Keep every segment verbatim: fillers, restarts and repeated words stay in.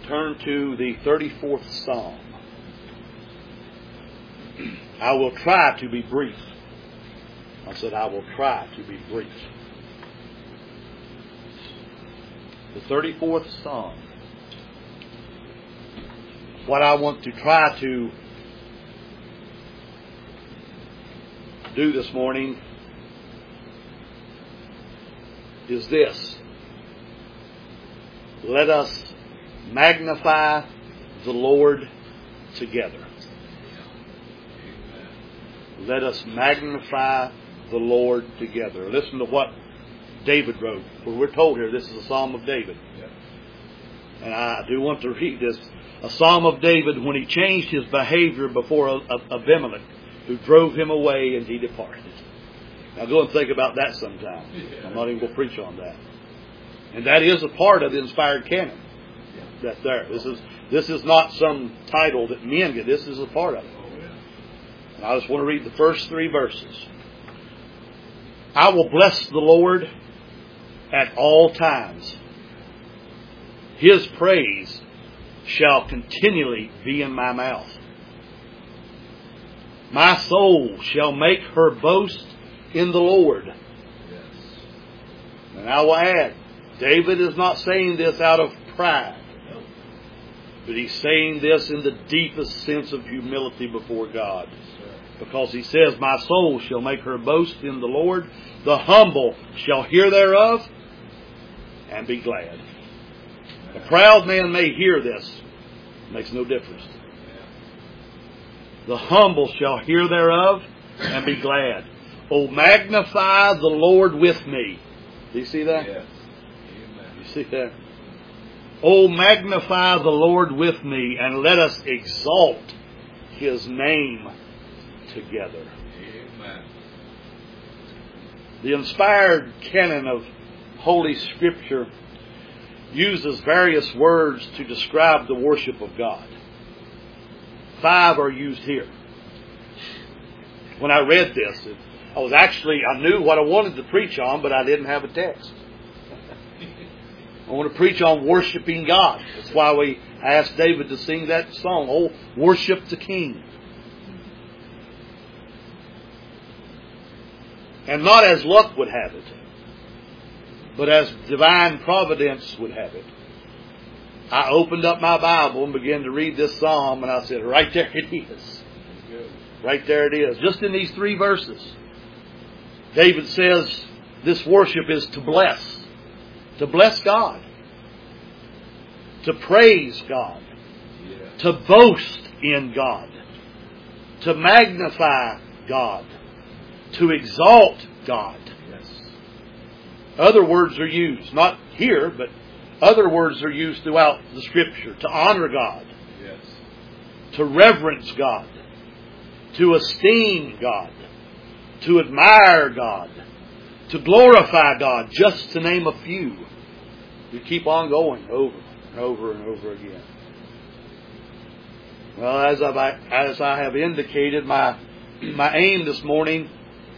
turn to the thirty-fourth Psalm. I will try to be brief. I said I will try to be brief. The thirty-fourth Psalm. What I want to try to do this morning is this. Let us magnify the Lord together. Let us magnify the Lord together. Listen to what David wrote. For we're told here this is a Psalm of David. And I do want to read this. A Psalm of David when he changed his behavior before Abimelech, who drove him away and he departed. Now go and think about that sometime. I'm not even going to preach on that. And that is a part of the inspired canon. That's there. This is this is not some title that men get. This is a part of it. And I just want to read the first three verses. I will bless the Lord at all times. His praise shall continually be in my mouth. My soul shall make her boast in the Lord. Yes. And I will add, David is not saying this out of pride, no. But he's saying this in the deepest sense of humility before God. Yes, because he says, my soul shall make her boast in the Lord. The humble shall hear thereof and be glad. A proud man may hear this. It makes no difference. The humble shall hear thereof and be glad. Oh, magnify the Lord with me. Do you see that? Yes. You see that? Oh, magnify the Lord with me and let us exalt His name together. Amen. The inspired canon of Holy Scripture uses various words to describe the worship of God. Five are used here. When I read this, I was actually, I knew what I wanted to preach on, but I didn't have a text. I want to preach on worshiping God. That's why we asked David to sing that song, Oh, Worship the King. And not as luck would have it, but as divine providence would have it. I opened up my Bible and began to read this psalm, and I said, right there it is. Right there it is. Just in these three verses. David says this worship is to bless. To bless God. To praise God. Yeah. To boast in God. To magnify God. To exalt God. Yes. Other words are used. Not here, but other words are used throughout the Scripture. To honor God. Yes. To reverence God. To esteem God. To admire God. To glorify God. Just to name a few. You keep on going over and over and over again. Well, as I, as I have indicated, my, my aim this morning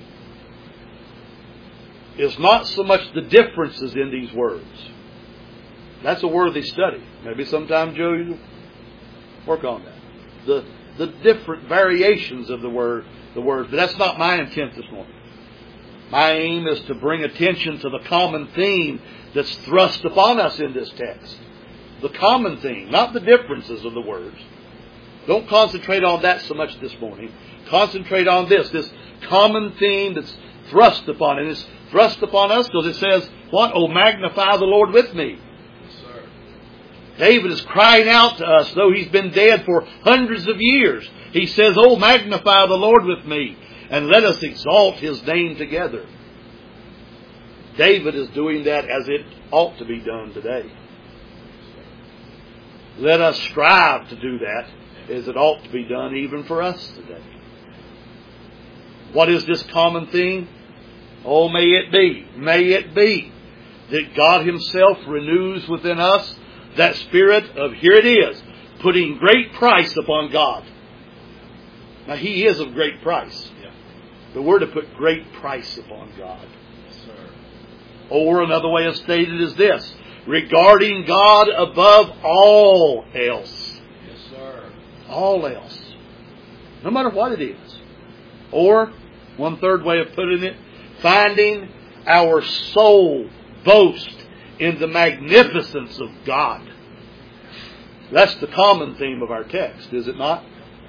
is not so much the differences in these words. That's a worthy study. Maybe sometime, Joe, you work on that. The the different variations of the word, the words. But that's not my intent this morning. My aim is to bring attention to the common theme that's thrust upon us in this text. The common theme, not the differences of the words. Don't concentrate on that so much this morning. Concentrate on this, this common theme that's thrust upon it. It's thrust upon us because it says, what? Oh, magnify the Lord with me. David is crying out to us, though he's been dead for hundreds of years. He says, oh, magnify the Lord with me, and let us exalt His name together. David is doing that as it ought to be done today. Let us strive to do that as it ought to be done even for us today. What is this common theme? Oh, may it be, may it be that God Himself renews within us that spirit of, here it is, putting great price upon God. Now, He is of great price. Yeah. But we're to put great price upon God. Yes, sir. Or another way of stating it is this. regarding God above all else. Yes, sir. All else. No matter what it is. Or, one third way of putting it, finding our sole boast in the magnificence of God. That's the common theme of our text, is it not?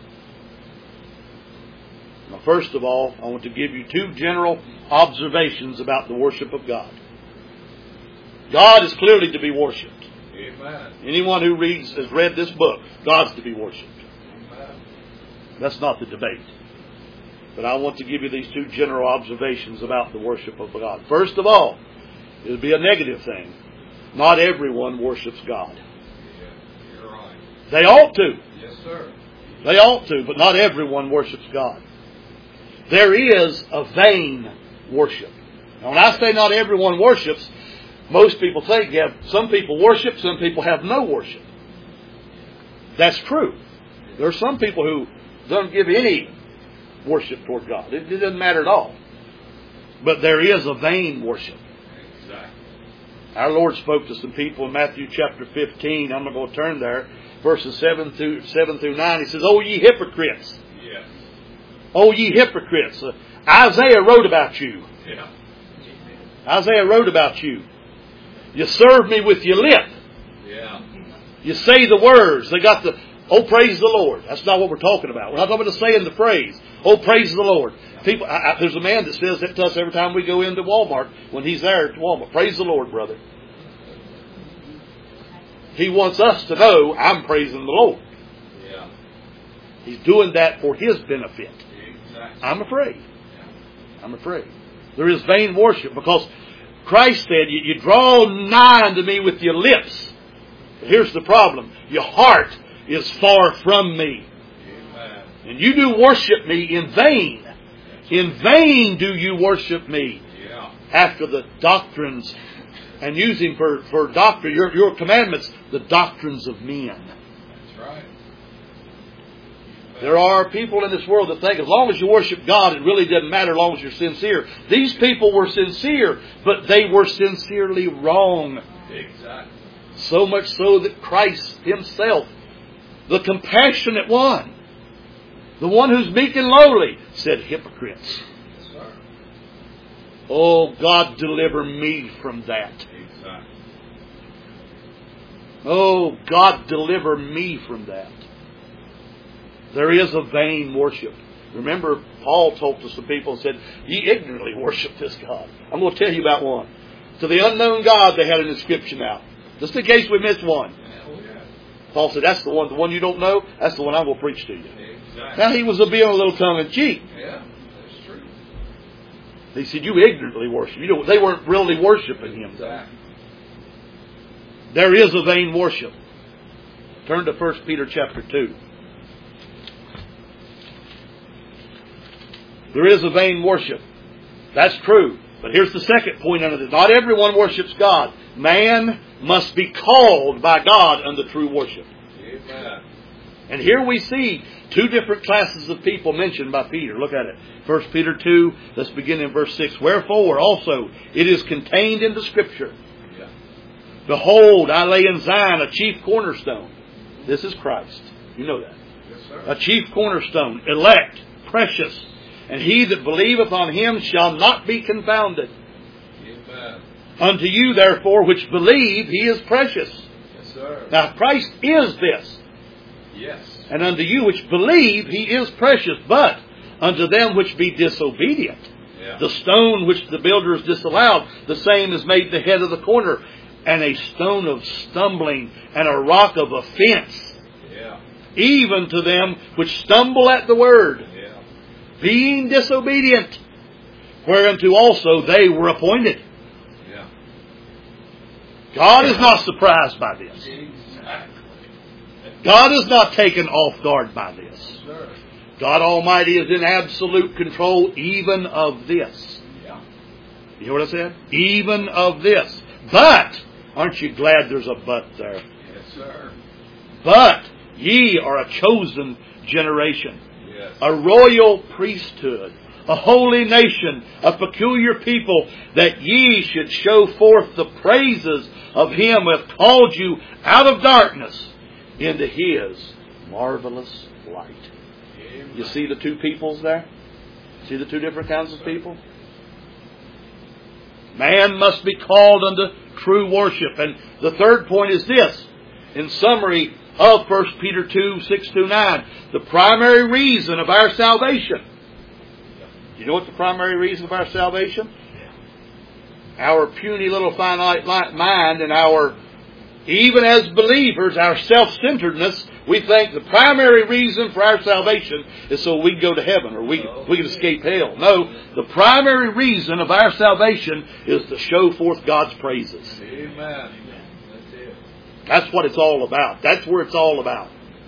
Now, first of all, I want to give you two general observations about the worship of God. God is clearly to be worshipped. Amen. Anyone who reads has read this book, God's to be worshipped. Amen. That's not the debate. But I want to give you these two general observations about the worship of God. First of all, it would be a negative thing. Not everyone worships God. Yeah, you're right. They ought to. Yes, sir. They ought to, but not everyone worships God. There is a vain worship. Now, when I say not everyone worships, most people think you have some people worship, some people have no worship. That's true. There are some people who don't give any worship toward God. It, it doesn't matter at all. But there is a vain worship. Exactly. Our Lord spoke to some people in Matthew chapter fifteen. I'm not going to turn there. Verses seven through seven through nine. He says, "O ye hypocrites! Yes. O ye hypocrites! Uh, Isaiah wrote about you. Yeah. Isaiah wrote about you. You serve me with your lip. Yeah. You say the words. They got the, oh, praise the Lord. That's not what we're talking about. We're not talking about saying the phrase. Oh, praise the Lord. People, I, I, there's a man that says that to us every time we go into Walmart when he's there at Walmart. Praise the Lord, brother. He wants us to know I'm praising the Lord. Yeah. He's doing that for his benefit. Exactly. I'm afraid. I'm afraid. There is vain worship because Christ said, you, you draw nigh unto me with your lips. But here's the problem. Your heart is far from me. Amen. And you do worship me in vain. In vain do you worship me. Yeah. After the doctrines and using for, for doctrine, your, your commandments, the doctrines of men. That's right. There are people in this world that think as long as you worship God, it really doesn't matter as long as you're sincere. These people were sincere, but they were sincerely wrong. Exactly. So much so that Christ himself, the compassionate one, the one who's meek and lowly, said, hypocrites. Yes, sir. Oh, God, deliver me from that. Exactly. Oh, God, deliver me from that. There is a vain worship. Remember, Paul talked to some people and said, ye ignorantly worship this God. I'm going to tell you about one. To the unknown God, they had an inscription out. Just in case we missed one. Oh, yeah. Paul said, that's the one. The one you don't know, that's the one I'm going to preach to you. Exactly. Now, he was a being a little tongue-in-cheek. Yeah, that's true. He said, you ignorantly worship. You know, they weren't really worshiping him, though. Exactly. There is a vain worship. Turn to First Peter chapter two. There is a vain worship. That's true. But here's the second point under this. Not everyone worships God. Man must be called by God unto true worship. Amen. And here we see two different classes of people mentioned by Peter. Look at it. First Peter two, let's begin in verse six. Wherefore also it is contained in the Scripture. Yeah. Behold, I lay in Zion a chief cornerstone. This is Christ. You know that. Yes, sir. A chief cornerstone, elect, precious. And he that believeth on him shall not be confounded. Amen. Unto you, therefore, which believe, he is precious. Yes, sir. Now, Christ is this. Yes. And unto you which believe, he is precious. But unto them which be disobedient, Yeah. the stone which the builders disallowed, the same is made the head of the corner, and a stone of stumbling, and a rock of offense, Yeah. even to them which stumble at the word, Yeah. being disobedient, whereunto also they were appointed. Yeah. God is not surprised by this. Exactly. God is not taken off guard by this. Sir. God Almighty is in absolute control even of this. Yeah. You hear what I said? Even of this. But, aren't you glad there's a but there? Yes, sir. But ye are a chosen generation, Yes. a royal priesthood, a holy nation, a peculiar people, that ye should show forth the praises of Him who hath called you out of darkness into His marvelous light. Amen. You see the two peoples there? See the two different kinds of people? Man must be called unto true worship. And the third point is this. In summary of First Peter two, six through nine. The primary reason of our salvation. You know what the primary reason of our salvation? Our puny little finite mind and our, even as believers, our self-centeredness, we think the primary reason for our salvation is so we can go to heaven or we, we can escape hell. No, the primary reason of our salvation is to show forth God's praises. Amen. That's it. That's what it's all about. That's where it's all about.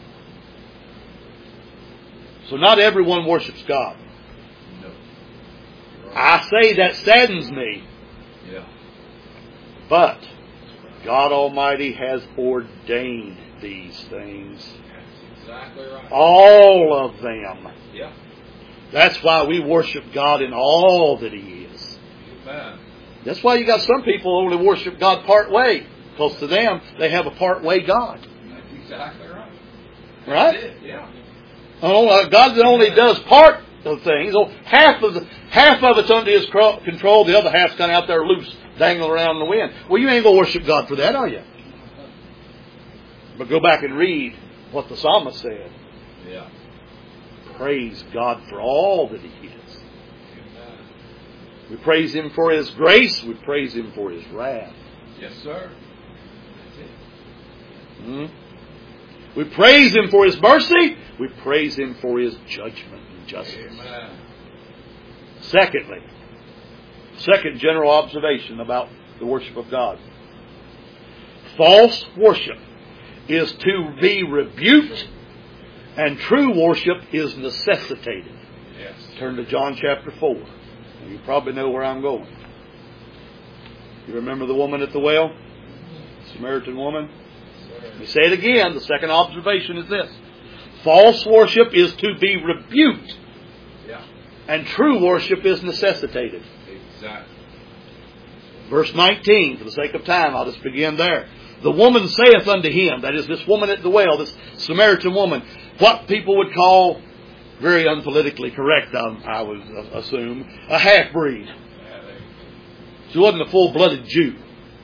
So not everyone worships God. No. I say that saddens me. Yeah. But God Almighty has ordained these things. That's exactly right. All of them. Yeah. That's why we worship God in all that He is. Amen. That's why you got some people only worship God part way. Because to them, they have a part way God. That's exactly right. Right? That's it. Yeah. Oh, God that only does part of things. Oh, half of the half of it's under His control. The other half's kind of out there loose, dangling around in the wind. Well, you ain't going to worship God for that, are you? But go back and read what the psalmist said. Yeah. Praise God for all that He is. Amen. We praise Him for His grace. We praise Him for His wrath. Yes, sir. That's it. Hmm? We praise Him for His mercy. We praise Him for His judgment and justice. Amen. Secondly, second general observation about the worship of God. False worship is to be rebuked, and true worship is necessitated. Yes. Turn to John chapter four. You probably know where I'm going. You remember the woman at the well? Samaritan woman? You say it again. The second observation is this. False worship is to be rebuked. Yeah. And true worship is necessitated. Exactly. Verse nineteen, for the sake of time, I'll just begin there. The woman saith unto him, that is this woman at the well, this Samaritan woman, what people would call, very unpolitically correct, I, I would assume, a half-breed. She wasn't a full-blooded Jew.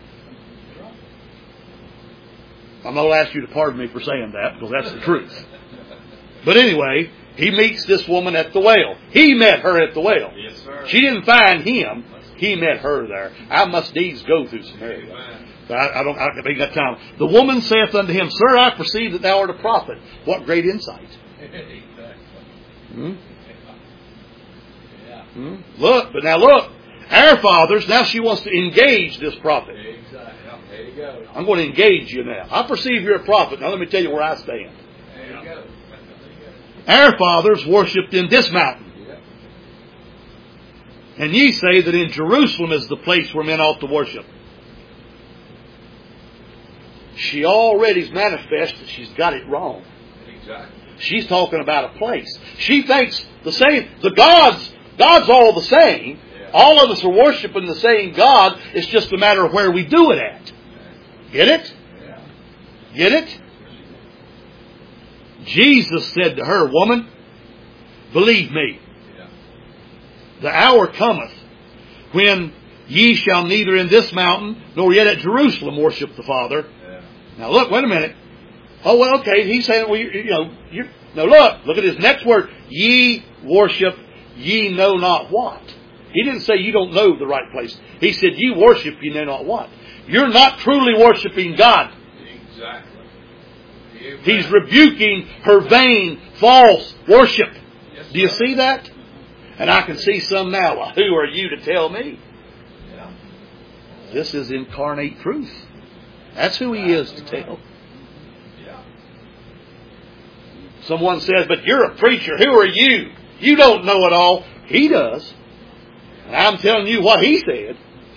I'm not going to ask you to pardon me for saying that, because that's the truth. But anyway, he meets this woman at the well. He met her at the well. Yes, sir. She didn't find him. He met her there. I must needs go through Samaria. Amen. But I, I don't. I ain't got time. The woman saith unto him, Sir, I perceive that thou art a prophet. What great insight! Exactly. Hmm? Yeah. Hmm? Look, but now look. Our fathers. Now she wants to engage this prophet. Exactly. There you go. I'm going to engage you now. I perceive you're a prophet. Now let me tell you where I stand. There you go. Our fathers worshipped in this mountain. And ye say that in Jerusalem is the place where men ought to worship. She already's manifest that she's got it wrong. Exactly. She's talking about a place. She thinks the same, the gods, God's all the same. Yeah. All of us are worshiping the same God. It's just a matter of where we do it at. Get it? Yeah. Get it? Jesus said to her, Woman, believe me, Yeah. the hour cometh when ye shall neither in this mountain nor yet at Jerusalem worship the Father. Yeah. Now look, wait a minute. Oh, well, okay. He's saying, well, you, you know, you now look, look at his next word. Ye worship, ye know not what. He didn't say you don't know the right place. He said, ye worship, ye know not what. You're not truly worshiping God. Exactly. Amen. He's rebuking her vain, false worship. Yes, Do you sir. see that? And I can see some now. Well, who are you to tell me? Yeah. This is incarnate truth. That's who He is to tell. Yeah. Someone says, but you're a preacher. Who are you? You don't know it all. He does. And I'm telling you what He said.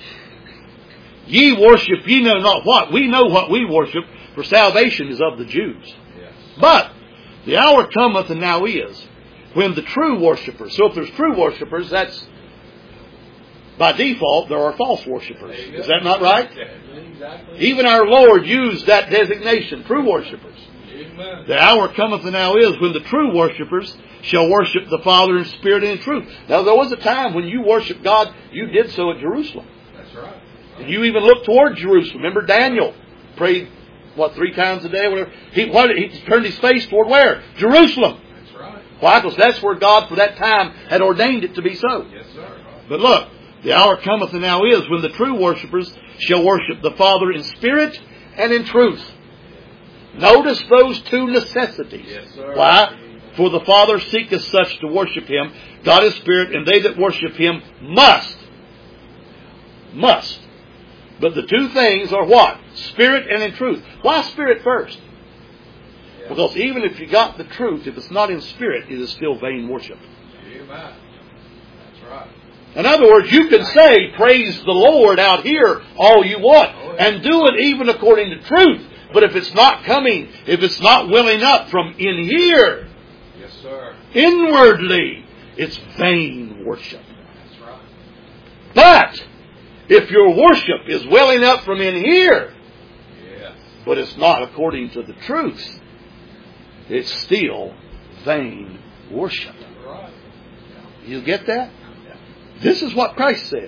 Ye worship, ye know not what. We know what we worship, for salvation is of the Jews. Yes. But the hour cometh, and now is, when the true worshipers, so if there's true worshipers, that's by default, there are false worshipers. There you Is go. that not right? Exactly. Even our Lord used that designation, true worshipers. Amen. The hour cometh and now is when the true worshipers shall worship the Father in spirit and in truth. Now, there was a time when you worshiped God, you did so at Jerusalem. That's right. And you even looked toward Jerusalem. Remember Daniel prayed, what, three times a day? Whatever. He, what, he turned his face toward where? Jerusalem. That's right. Why? Because that's where God for that time had ordained it to be so. Yes, sir. But look, the hour cometh and now is when the true worshipers shall worship the Father in spirit and in truth. Notice those two necessities. Yes, sir. Why? For the Father seeketh such to worship Him. God is spirit, and they that worship Him must. Must. But the two things are what? Spirit and in truth. Why spirit first? Yeah. Because even if you got the truth, if it's not in spirit, it is still vain worship. Amen. That's right. In other words, you can say, praise the Lord out here all you want, and do it even according to truth. But if it's not coming, if it's not welling up from in here, Yes, sir. inwardly, it's vain worship. That's right. But if your worship is welling up from in here, Yes. but it's not according to the truth, it's still vain worship. Right. You get that? This is what Christ said.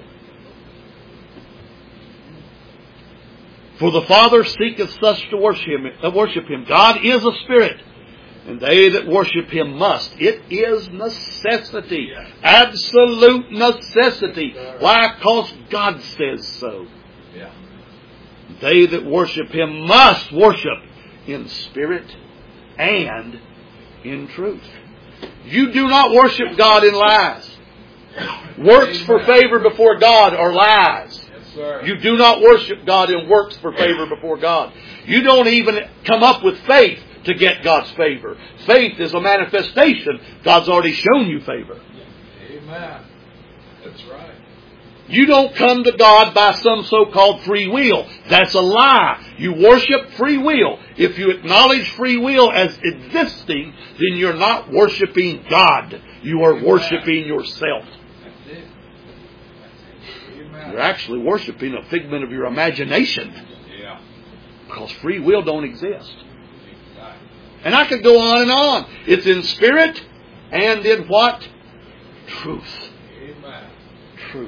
For the Father seeketh such to worship him, uh, worship him. God is a spirit, and they that worship Him must. It is necessity. Yes. Absolute necessity. Yes, Why? Because God says so. Yeah. They that worship Him must worship in spirit and in truth. You do not worship God in lies. Works for favor before God are lies. Yes, sir. You do not worship God in works for favor before God. You don't even come up with faith to get God's favor. Faith is a manifestation. God's already shown you favor. Amen. That's right. You don't come to God by some so-called free will. That's a lie. You worship free will. If you acknowledge free will as existing, then you're not worshiping God. You are worshiping yourself. That's it. That's it. Amen. You're actually worshiping a figment of your imagination. Yeah. Because free will don't exist. Right. And I could go on and on. It's in spirit and in what? Truth. Amen. Truth.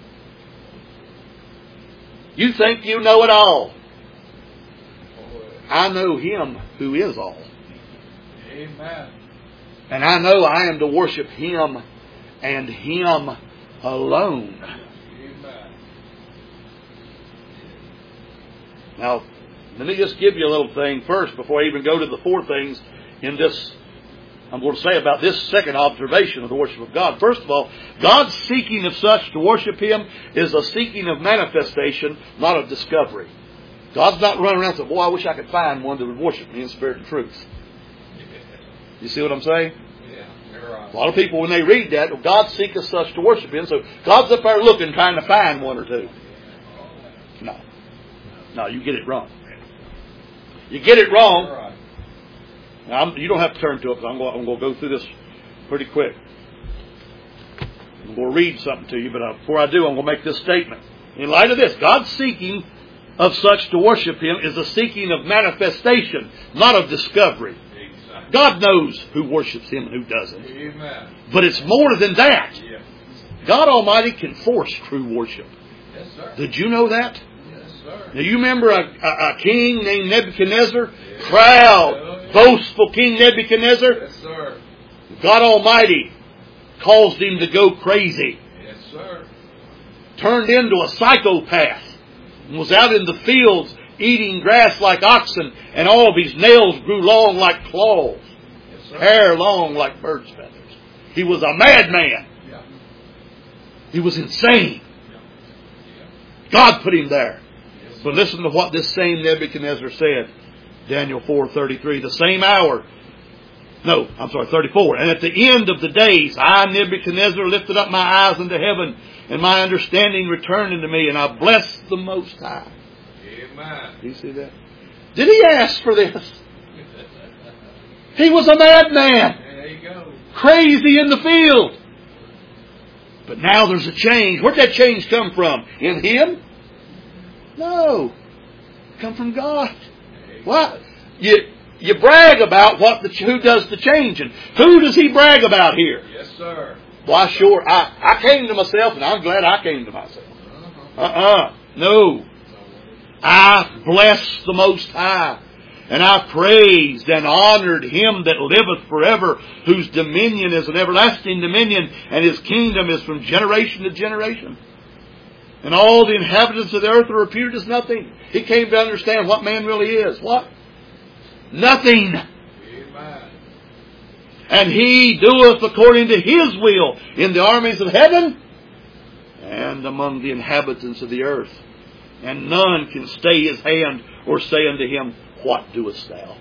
You think you know it all. I know Him who is all. Amen. And I know I am to worship Him and Him alone. Amen. Now, let me just give you a little thing first before I even go to the four things in this, I'm going to say about this second observation of the worship of God. First of all, God's seeking of such to worship Him is a seeking of manifestation, not of discovery. God's not running around and saying, boy, I wish I could find one that would worship me in spirit and truth. You see what I'm saying? Yeah. You're right. A lot of people, when they read that, well, God seeketh such to worship Him. So God's up there looking, trying to find one or two. No. No, you get it wrong. You get it wrong. You're right. Now, I'm, you don't have to turn to it, because I'm going, I'm going to go through this pretty quick. I'm going to read something to you, but uh, before I do, I'm going to make this statement. In light of this, God's seeking of such to worship Him is a seeking of manifestation, not of discovery. Exactly. God knows who worships Him and who doesn't. Amen. But it's more than that. Yeah. God Almighty can force true worship. Yes, sir. Did you know that? Yes, sir. Now you remember a, a, a king named Nebuchadnezzar? Yeah. Proud, Oh, yeah. boastful King Nebuchadnezzar. Yes, sir. God Almighty caused him to go crazy. Yes, sir. Turned into a psychopath. And was out in the fields eating grass like oxen. And all of his nails grew long like claws. Yes, sir. Hair long like bird's feathers. He was a madman. Yeah. He was insane. Yeah. Yeah. God put him there. Yes, But listen to what this same Nebuchadnezzar said. Daniel four thirty-three. The same hour. No, I'm sorry, thirty-four. And at the end of the days, I, Nebuchadnezzar, lifted up my eyes unto heaven, and my understanding returned unto me, and I blessed the Most High. Amen. Do you see that? Did he ask for this? He was a madman. There you go. Crazy in the field. But now there's a change. Where'd that change come from? In him? No. Come from God. What? You, you brag about what the, who does the changing. Who does he brag about here? Yes, sir. Why, sure, I, I came to myself, and I'm glad I came to myself. Uh-uh. No. I bless the Most High, and I praised and honored Him that liveth forever, whose dominion is an everlasting dominion, and His kingdom is from generation to generation. And all the inhabitants of the earth are reputed as nothing. He came to understand what man really is. What? Nothing. Amen. And He doeth according to His will in the armies of heaven and among the inhabitants of the earth. And none can stay His hand or say unto Him, what doest thou?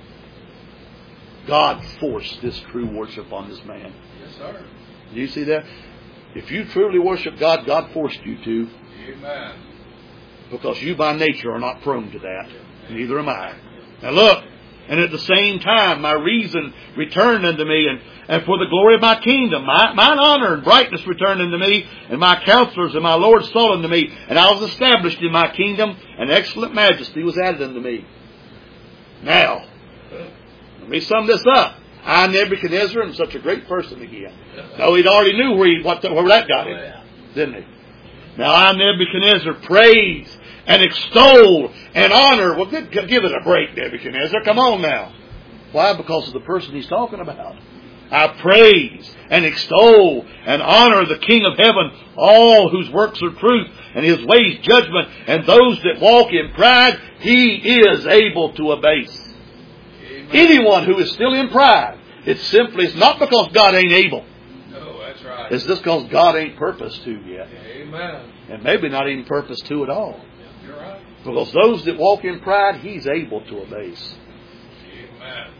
God forced this true worship on this man. Yes, sir. Do you see that? If you truly worship God, God forced you to. Amen. Because you by nature are not prone to that. Neither am I. Now look. And at the same time, my reason returned unto me, and, and for the glory of my kingdom, my, mine honor and brightness returned unto me, and my counselors and my Lord saw unto me, and I was established in my kingdom, and excellent majesty was added unto me. Now, let me sum this up. I, Nebuchadnezzar, am such a great person again. No, he'd already knew where, he, what the, where that got him, didn't he? Now, I, Nebuchadnezzar, praise and extol and honor. Well, give it a break, Nebuchadnezzar. Come on now. Why? Because of the person he's talking about. I praise and extol and honor the King of heaven, all whose works are truth and His ways judgment, and those that walk in pride He is able to abase. Amen. Anyone who is still in pride, it's simply, it's not because God ain't able. No, that's right. It's just because God ain't purposed to yet. Amen. And maybe not even purposed to at all. You're right. Because those that walk in pride, He's able to abase. Amen.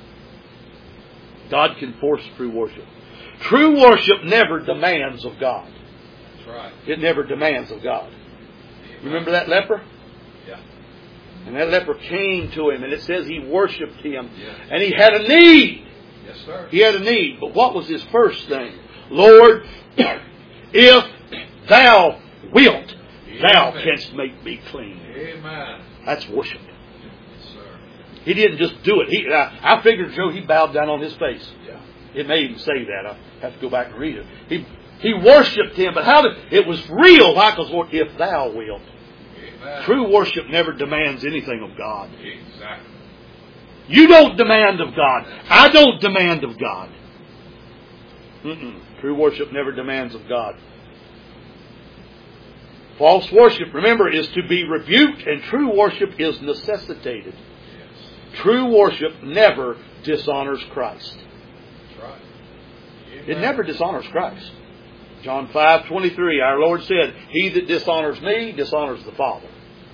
God can force true worship. True worship never demands of God. That's right. It never demands of God. Amen. Remember that leper? Yeah. And that leper came to Him, and it says he worshiped Him. Yes. And he had a need. Yes, sir. He had a need. But what was his first thing? Lord, if Thou wilt, Thou Amen. canst make me clean. Amen. That's worship. Yes, sir. He didn't just do it. He, I, I figured, Joe, he bowed down on his face. Yeah. It may even say that. I have to go back and read it. He he worshipped Him, but how did it was real? Why? Because Lord, if Thou wilt. Amen. True worship never demands anything of God. Exactly. You don't demand of God. I don't demand of God. Mm-mm. True worship never demands of God. False worship, remember, is to be rebuked, and true worship is necessitated. Yes. True worship never dishonors Christ. That's right. Amen. It never dishonors Christ. John five twenty-three, our Lord said, He that dishonors me, dishonors the Father.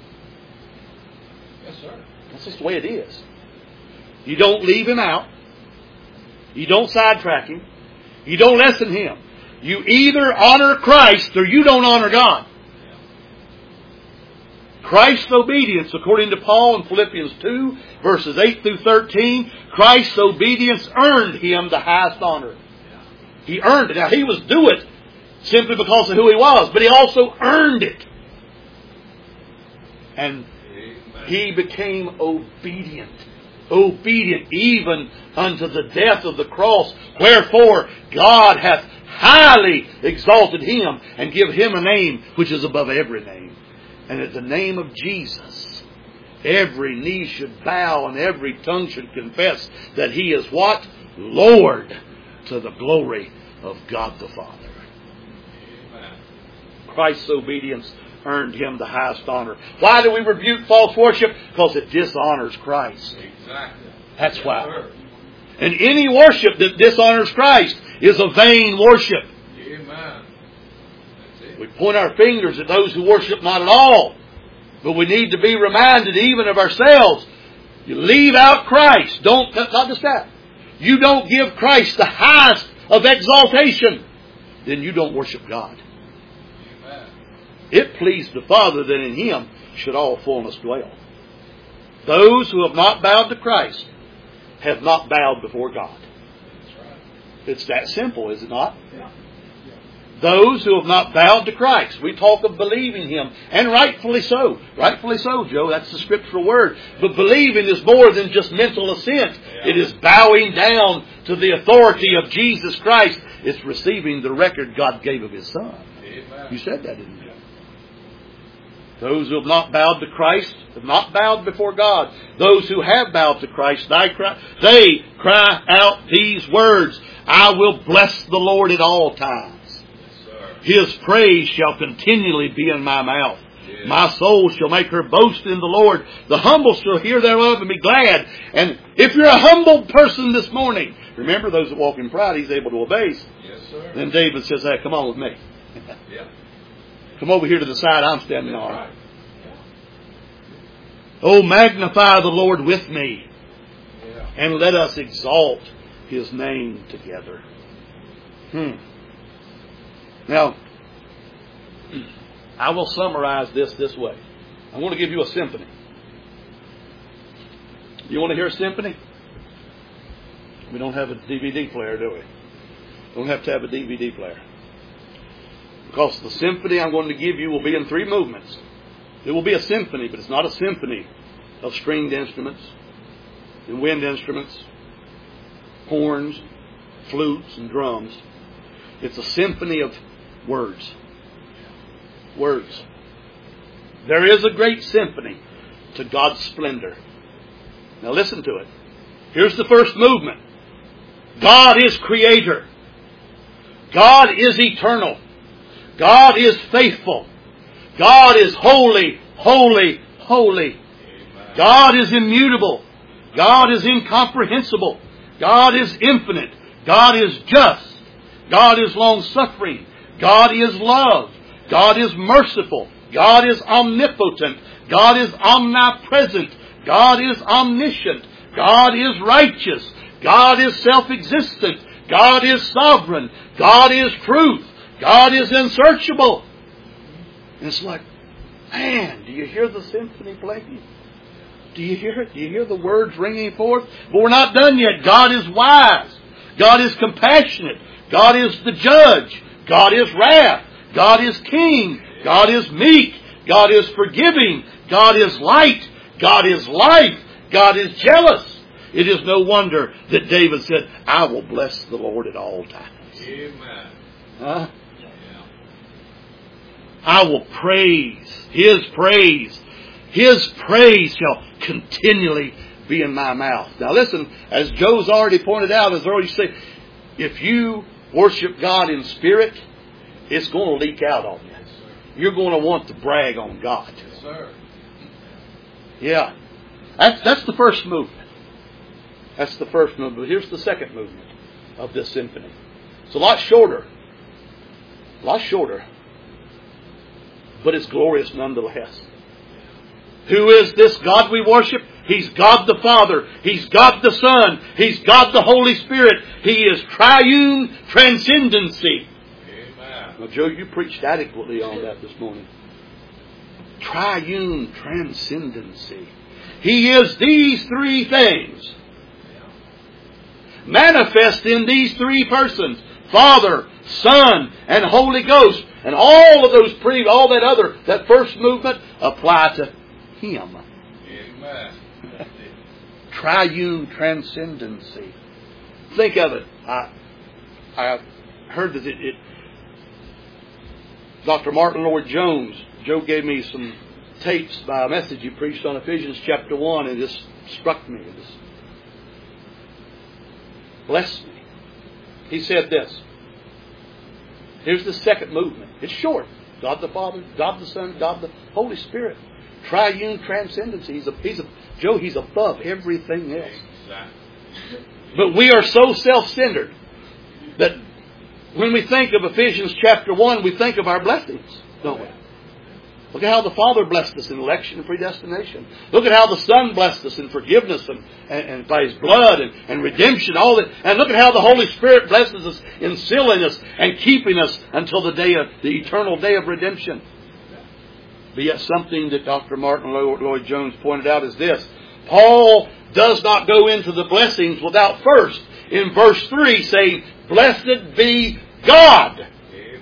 Yes, sir. That's just the way it is. You don't leave Him out. You don't sidetrack Him. You don't lessen Him. You either honor Christ or you don't honor God. Christ's obedience, according to Paul in Philippians two, verses eight through thirteen, Christ's obedience earned Him the highest honor. He earned it. Now, He was do it simply because of who He was, but He also earned it. And Amen. He became obedient. Obedient even unto the death of the cross. Wherefore God hath highly exalted Him and give Him a name which is above every name. And at the name of Jesus, every knee should bow and every tongue should confess that He is what? Lord, to the glory of God the Father. Amen. Christ's obedience earned Him the highest honor. Why do we rebuke false worship? Because it dishonors Christ. Exactly. That's Yes, why. sir. And any worship that dishonors Christ is a vain worship. Amen. That's it. We point our fingers at those who worship not at all. But we need to be reminded even of ourselves. You leave out Christ. Don't, not just that. You don't give Christ the highest of exaltation. Then you don't worship God. Amen. It pleased the Father that in Him should all fullness dwell. Those who have not bowed to Christ have not bowed before God. That's right. It's that simple, is it not? Yeah. Those who have not bowed to Christ. We talk of believing Him. And rightfully so. Rightfully so, Joe. That's the scriptural word. But believing is more than just mental assent. It is bowing down to the authority of Jesus Christ. It's receiving the record God gave of His Son. Amen. You said that, didn't you? Those who have not bowed to Christ have not bowed before God. Those who have bowed to Christ, they cry, they cry out these words, I will bless the Lord at all times. His praise shall continually be in my mouth. Yeah. My soul shall make her boast in the Lord. The humble shall hear thereof and be glad. And if you're a humble person this morning, remember those that walk in pride, He's able to obey. Yes, sir. Then David says, hey, come on with me. Yeah. Come over here to the side I'm standing on. Right. Yeah. Oh, magnify the Lord with me. Yeah. And let us exalt His name together. Hmm. Now, I will summarize this this way. I want to give you a symphony. You want to hear a symphony? We don't have a D V D player, do we? Don't have to have a D V D player. Because the symphony I'm going to give you will be in three movements. It will be a symphony, but it's not a symphony of stringed instruments and wind instruments, horns, flutes, and drums. It's a symphony of words. Words. There is a great symphony to God's splendor. Now listen to it. Here's the first movement. God is creator. God is eternal. God is faithful. God is holy, holy, holy. Amen. God is immutable. God is incomprehensible. God is infinite. God is just. God is long-suffering. God is love. God is merciful. God is omnipotent. God is omnipresent. God is omniscient. God is righteous. God is self-existent. God is sovereign. God is truth. God is unsearchable. And it's like, man, do you hear the symphony playing? Do you hear it? Do you hear the words ringing forth? But we're not done yet. God is wise. God is compassionate. God is the judge. God is wrath. God is king. God is meek. God is forgiving. God is light. God is life. God is jealous. It is no wonder that David said, I will bless the Lord at all times. Amen. Huh? Yeah. I will praise His praise. His praise shall continually be in my mouth. Now listen, as Joe's already pointed out, as already said, if you worship God in spirit, it's going to leak out on you. You're going to want to brag on God. Yes, sir. Yeah. That's, that's the first movement. That's the first movement. But here's the second movement of this symphony. It's a lot shorter. A lot shorter. But it's glorious nonetheless. Who is this God we worship? He's God the Father. He's God the Son. He's God the Holy Spirit. He is triune transcendency. Amen. Now, Joe, you preached adequately on that this morning. Triune transcendency. He is these three things. Manifest in these three persons. Father, Son, and Holy Ghost. And all of those pre, all that other, that first movement apply to Him. Amen. Triune transcendency. Think of it. I I heard that it, it Doctor Martin Lloyd-Jones, Joe gave me some tapes by a message he preached on Ephesians chapter one, and it just struck me. It just blessed me. He said this. Here's the second movement. It's short. God the Father, God the Son, God the Holy Spirit. Triune transcendency. He's a, he's a, Joe, He's above everything else. Exactly. But we are so self-centered that when we think of Ephesians chapter one, we think of our blessings, don't we? Look at how the Father blessed us in election and predestination. Look at how the Son blessed us in forgiveness and, and, and by His blood and, and redemption, all that. And look at how the Holy Spirit blesses us in sealing us and keeping us until the day of the eternal day of redemption. But yet something that Doctor Martin Lloyd-Jones pointed out is this. Paul does not go into the blessings without first, in verse three, saying, Blessed be God. Amen.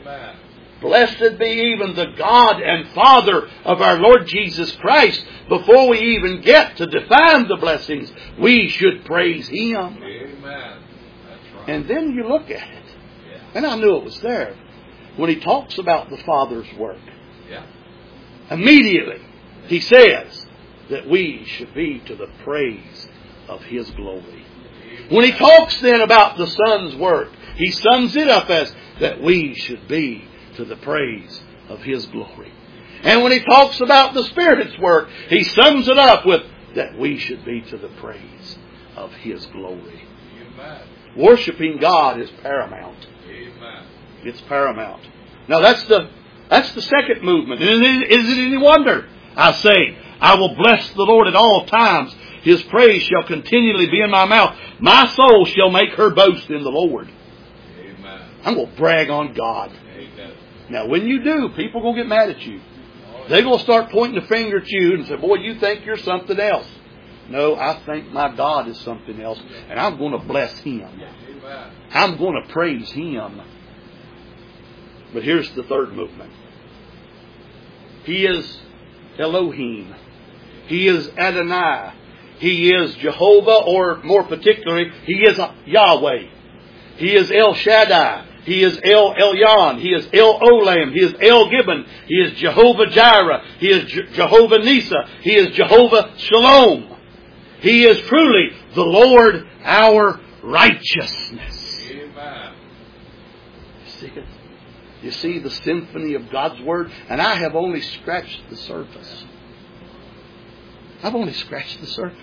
Amen. Blessed be even the God and Father of our Lord Jesus Christ. Before we even get to define the blessings, we should praise Him. Amen. That's right. And then you look at it. Yeah. And I knew it was there. When He talks about the Father's work, Yeah. immediately He says that we should be to the praise of His glory. When He talks then about the Son's work, He sums it up as that we should be to the praise of His glory. And when He talks about the Spirit's work, He sums it up with that we should be to the praise of His glory. Amen. Worshiping God is paramount. Amen. It's paramount. Now that's the that's the second movement. Is it, is it any wonder? I say, I will bless the Lord at all times. His praise shall continually be in my mouth. My soul shall make her boast in the Lord. Amen. I'm going to brag on God. Amen. Now, when you do, people are going to get mad at you. They're going to start pointing the finger at you and say, boy, you think you're something else. No, I think my God is something else. And I'm going to bless Him. Amen. I'm going to praise Him. But here's the third movement. He is Elohim. He is Adonai. He is Jehovah, or more particularly, He is Yahweh. He is El Shaddai. He is El Elyon. He is El Olam. He is El Gibbon. He is Jehovah Jireh. He is Je- Jehovah Nisa. He is Jehovah Shalom. He is truly the Lord our righteousness. Amen. You see it? You see the symphony of God's Word? And I have only scratched the surface. I've only scratched the surface.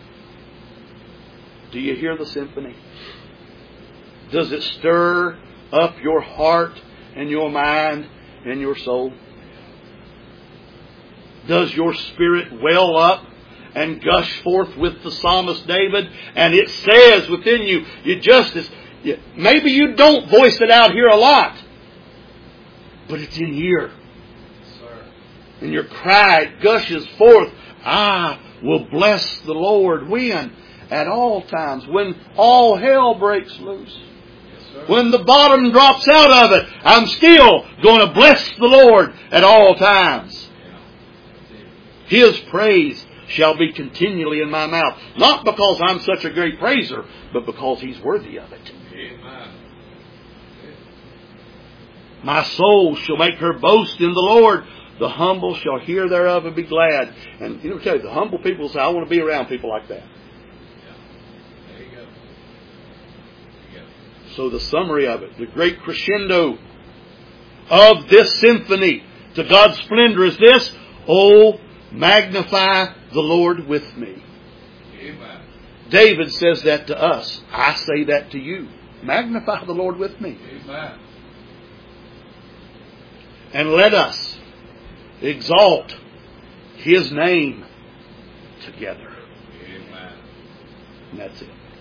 Do you hear the symphony? Does it stir up your heart and your mind and your soul? Does your spirit well up and gush forth with the psalmist David? And it says within you, you just as, maybe you don't voice it out here a lot, but it's in here. Sir. And your cry gushes forth, I will bless the Lord. When? At all times. When all hell breaks loose. Yes, sir. When the bottom drops out of it, I'm still going to bless the Lord at all times. Yeah. His praise shall be continually in my mouth. Not because I'm such a great praiser, but because He's worthy of it. Amen. My soul shall make her boast in the Lord. The humble shall hear thereof and be glad. And you know, tell you, the humble people say, I want to be around people like that. Yeah. There you go. There you go. So the summary of it, the great crescendo of this symphony to God's splendor is this: oh, magnify the Lord with me. Amen. David says that to us. I say that to you. Magnify the Lord with me. Amen. And let us exalt His name together. Amen. And that's it.